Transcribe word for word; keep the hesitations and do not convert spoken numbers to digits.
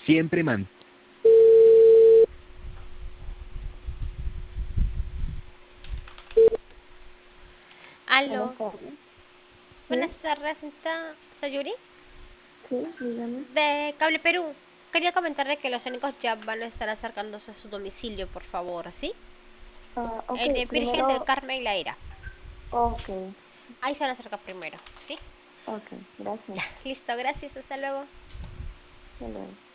Siempre man. Buenas Aló, tardes. buenas ¿Sí? tardes, señorita Sayuri, Sí, dígame. de Cable Perú. Quería comentarle que los técnicos ya van a estar acercándose a su domicilio, por favor, ¿sí? Ah, ok, El de Virgen del primero, Carmen La Ira. ok, Ahí se van a acercar primero, ¿sí? ok, gracias. Listo, gracias, hasta luego. Hasta luego.